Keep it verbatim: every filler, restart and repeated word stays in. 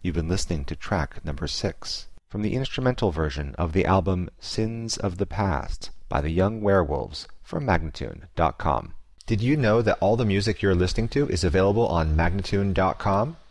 You've been listening to track number six from the instrumental version of the album Sins of the Past by the Young Werewolves from Magnatune dot com. Did you know that all the music you're listening to is available on Magnatune dot com?